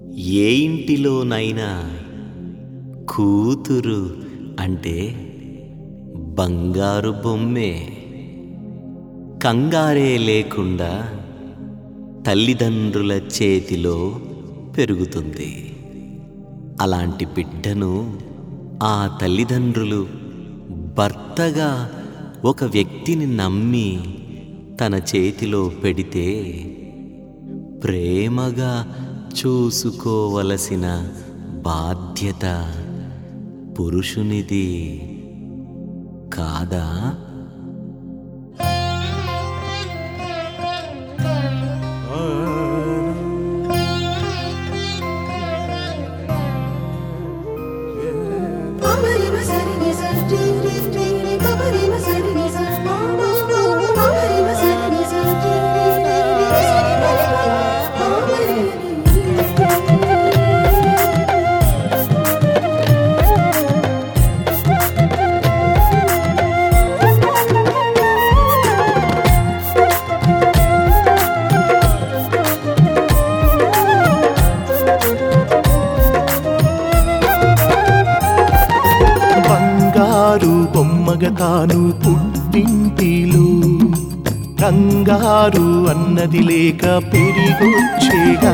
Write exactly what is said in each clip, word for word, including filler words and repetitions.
ఏ ఇంటిలోనైనా కూతురు అంటే బంగారు బొమ్మే. కంగారే లేకుండా తల్లిదండ్రుల చేతిలో పెరుగుతుంది. అలాంటి బిడ్డను ఆ తల్లిదండ్రులు భర్తగా ఒక వ్యక్తిని నమ్మి తన చేతిలో పెడితే ప్రేమగా చూసుకోవలసిన బాధ్యత పురుషునిది కాదా? బంగారు బొమ్మగా తాను పుట్టింటిలో కంగారు అన్నది లేక పెరిగొచ్చేగా.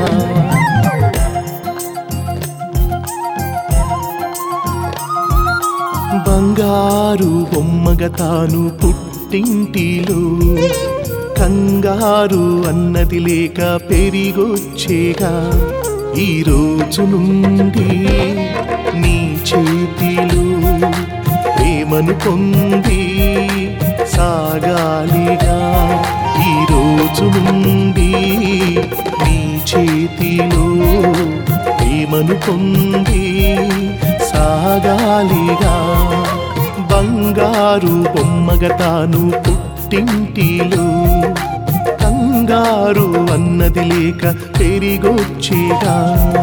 బంగారు బొమ్మగా తాను పుట్టింటిలో కంగారు అన్నది లేక పెరిగొచ్చేగా. ఈ రోజు నుండి నీ చేతిలో ప్రేమను పొంది సాగాలిగా. ఈ రోజు నుండి నీ చేతిలో ప్రేమను పొంది సాగాలిగా. బంగారు బొమ్మగా తాను పుట్టింటిలో కంగారు అన్నది లేక పెరిగొచ్చేగా.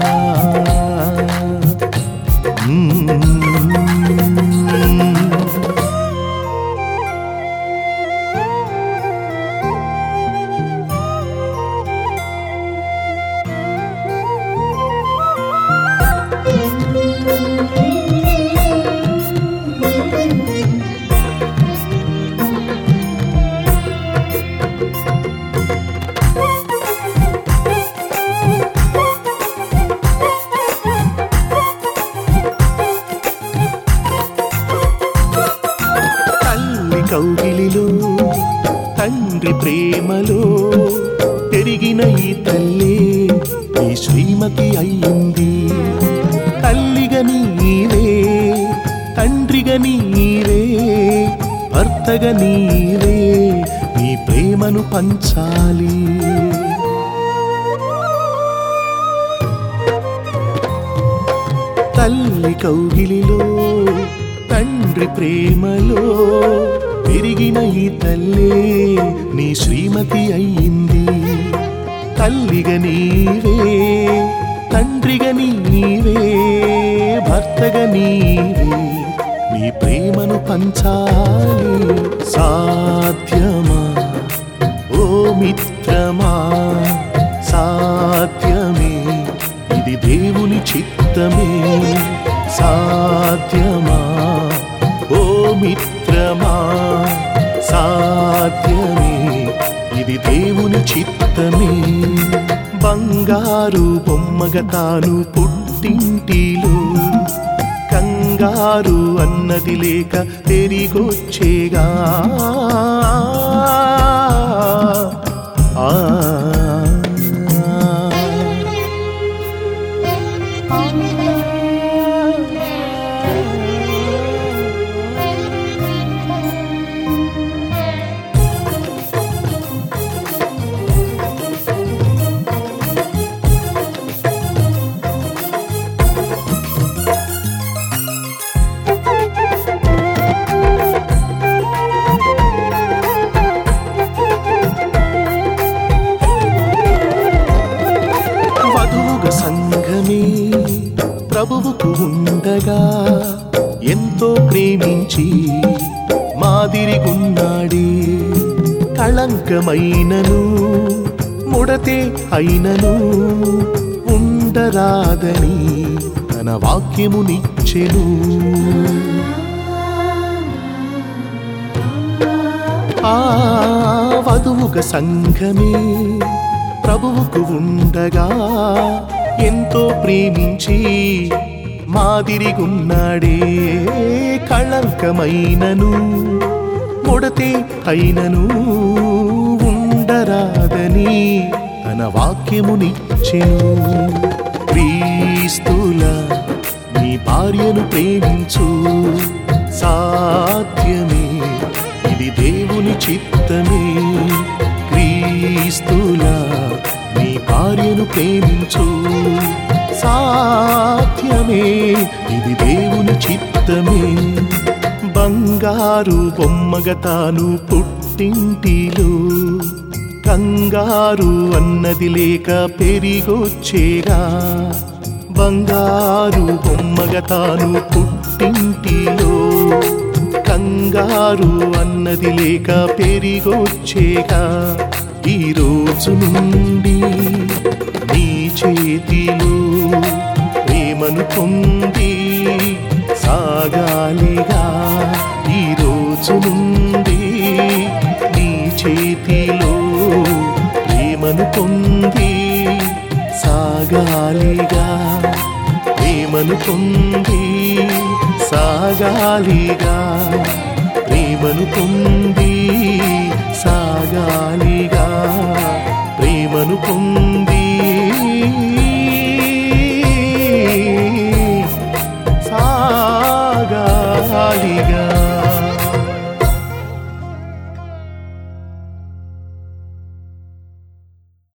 కౌగిలిలో తండ్రి ప్రేమలో పెరిగిన ఈ తల్లి ఈ శ్రీమతి అయ్యింది. తల్లిగా నీవే, తండ్రిగా నీవే, భర్తగా నీవే, నీ ప్రేమను పంచాలి. తల్లి కౌగిలిలో తండ్రి ప్రేమలో పెరిగిన ఈ తల్లే నీ శ్రీమతి అయ్యింది. తల్లిగా నీవే, తండ్రిగా నీవే, భర్తగా నీవే, నీ ప్రేమను పంచాలి. సాధ్యమా ఓ మిత్రమా, సాధ్యమే, ఇది దేవుని చిత్తమే. సాధ్యమా ఓ మిత్రమా, సాధ్యమే, ఇది దేవుని చిత్తమే. బంగారు బొమ్మగా తాను పుట్టింటిలో కంగారు అన్నది లేక పెరిగొచ్చేగా. ఆ సంఘమే ప్రభువుకు ఉండగా ఎంతో ప్రేమించి మాదిరిగున్నాడే. కళంకమైనను ముడతే అయినను ఉండ ఉండరాదని తన వాక్యమునిచ్చెను. ఆ వధువుగా సంఘమే ప్రభువుకు ఉండగా ఎంతో ప్రేమించి మాదిరిగున్నాడే. కళంకమైనను ముడతే అయినను ఉండరాదని తన వాక్యమునిచ్చెను. క్రీస్తులా నీ భార్యను ప్రేమించు, సాధ్యమే ఇది దేవుని చిత్తమే. క్రీస్తులా నీ భార్యను ప్రేమించు, సాధ్యమే ఇది దేవుని చిత్తమే. బంగారు బొమ్మగా తాను పుట్టింటిలో కంగారు అన్నది లేక పెరిగొచ్చేగా. బంగారు బొమ్మగా తాను పుట్టింటిలో కంగారు అన్నది లేక పెరిగొచ్చేగా. ఈ రోజు నుండి నీ చేతిలో ప్రేమను పొంది సాగాలిగా. ఈ రోజు నుండి నీ చేతిలో ప్రేమను పొంది సాగాలిగా. ప్రేమను పొంది సాగాలిగా. ప్రేమను పొంది సాగాలిగా. ప్రేమను పొంది